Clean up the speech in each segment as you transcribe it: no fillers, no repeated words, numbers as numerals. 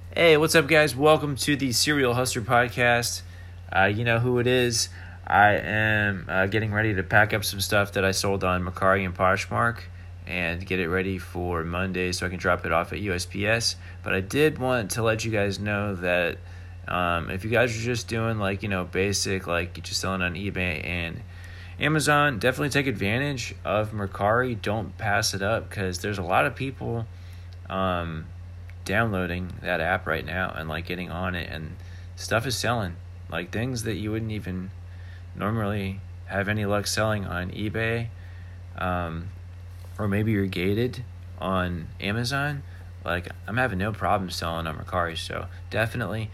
Hey, what's up, guys? Welcome to the Serial Hustler Podcast. You know who it is. I am getting ready to pack up some stuff that I sold on Mercari and Poshmark and get it ready for Monday so I can drop it off at USPS. But I did want to let you guys know that if you guys are just doing basic, like you're just selling on eBay and Amazon, definitely take advantage of Mercari. Don't pass it up because there's a lot of people downloading that app right now and getting on it, and stuff is selling, like things that you wouldn't even normally have any luck selling on eBay, or maybe you're gated on Amazon. I'm having no problem selling on Mercari, so definitely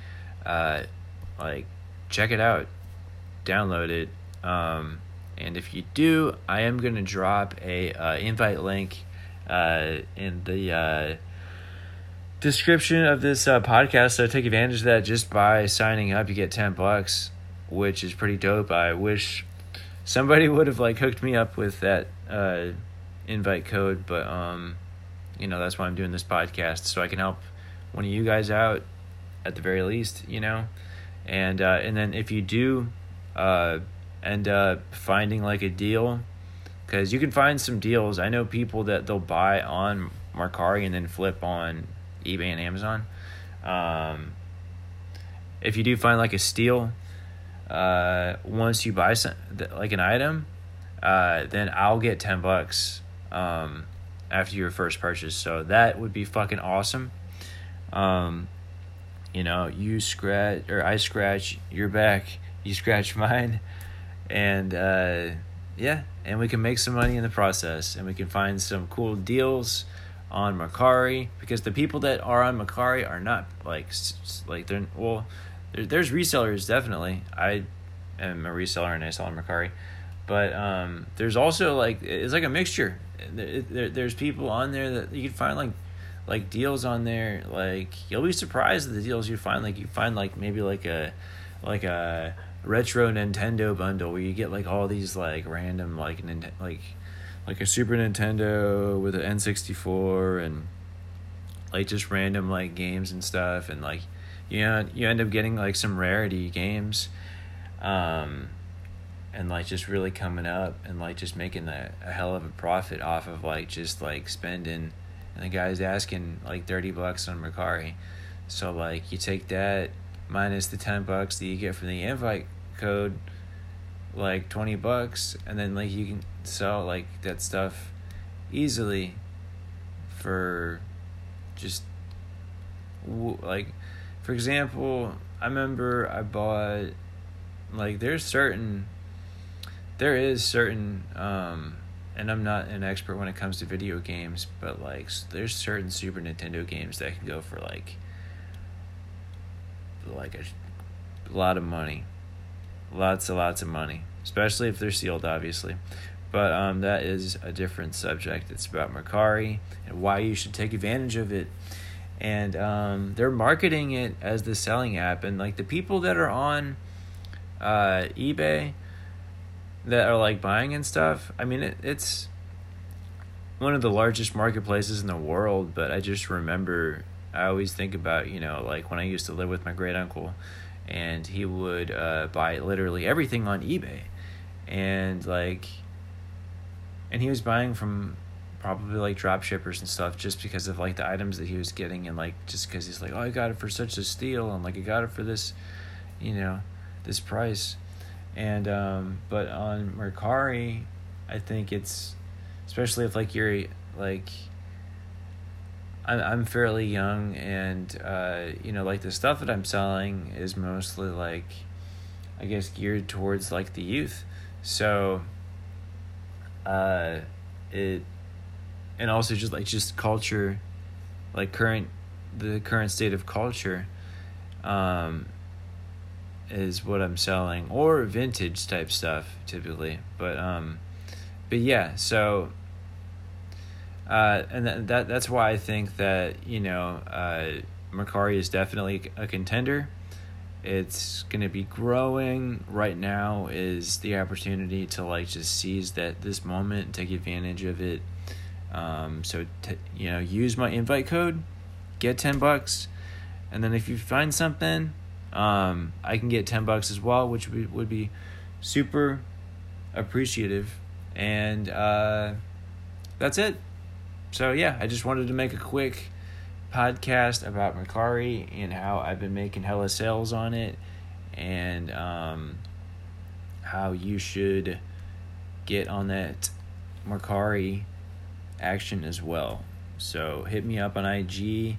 check it out, download it, and if you do, I am going to drop a invite link in the description of this podcast, so take advantage of that. Just by signing up, you get $10, which is pretty dope. I wish somebody would have hooked me up with that invite code, but that's why I'm doing this podcast, so I can help one of you guys out at the very least, and then if you do end up finding a deal, because you can find some deals. I know people that they'll buy on Mercari and then flip on eBay and Amazon. If you do find a steal, once you buy an item, then I'll get $10 after your first purchase. So that would be fucking awesome. You scratch, or I scratch your back, you scratch mine, and and we can make some money in the process, and we can find some cool deals on Mercari, because the people that are on Mercari are not there's resellers, definitely. I am a reseller and I sell on Mercari, but there's also it's a mixture. There's people on there that you can find deals on there. You'll be surprised at the deals you find. You find maybe a retro Nintendo bundle where you get all these random like a Super Nintendo with an N64 and just random games and stuff, and you end up getting some rarity games, and just really coming up and just making a hell of a profit off of just spending, and the guy's asking $30 on Mercari. So you take that minus the $10 that you get from the invite code, $20, and then you can sell that stuff easily for just for example, I remember I bought there is certain and I'm not an expert when it comes to video games, but there's certain Super Nintendo games that can go for a lot of money, lots of money, especially if they're sealed, obviously. But that is a different subject. It's about Mercari and why you should take advantage of it. And they're marketing it as the selling app. And the people that are on eBay that are buying and stuff, I mean, it's one of the largest marketplaces in the world. But I just remember, I always think about, when I used to live with my great uncle, and he would buy literally everything on eBay. And and he was buying from probably drop shippers and stuff, just because of the items that he was getting, and just because he's oh, I got it for such a steal, and I got it for this, this price. And but on Mercari, I think it's, especially if you're I'm fairly young, and the stuff that I'm selling is mostly I guess geared towards the youth. So it, and also just culture, the current state of culture is what I'm selling, or vintage type stuff typically. But yeah, so and that's why I think that Mercari is definitely a contender. It's going to be growing. Right now is the opportunity to just seize this moment and take advantage of it. So use my invite code, get $10, And then if you find something, I can get $10 as well, which would be super appreciative. And that's it. So yeah, I just wanted to make a quick podcast about Mercari and how I've been making hella sales on it, and how you should get on that Mercari action as well. So hit me up on IG.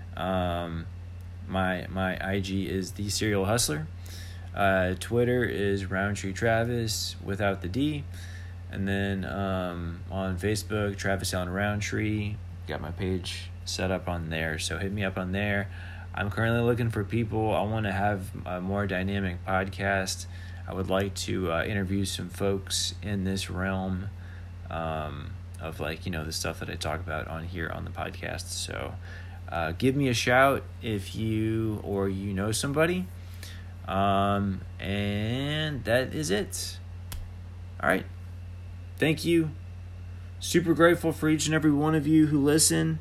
My IG is The Serial Hustler. Twitter is Roundtree Travis without the D. And then on Facebook, Travis Allen Roundtree. Got my page set up on there, so hit me up on there. I'm currently looking for people. I want to have a more dynamic podcast. I would like to interview some folks in this realm of, like, you know, the stuff that I talk about on here on the podcast. So give me a shout if you know somebody. And that is it. All right. Thank you. Super grateful for each and every one of you who listen.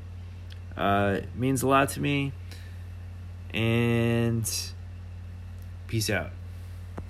It means a lot to me. And peace out.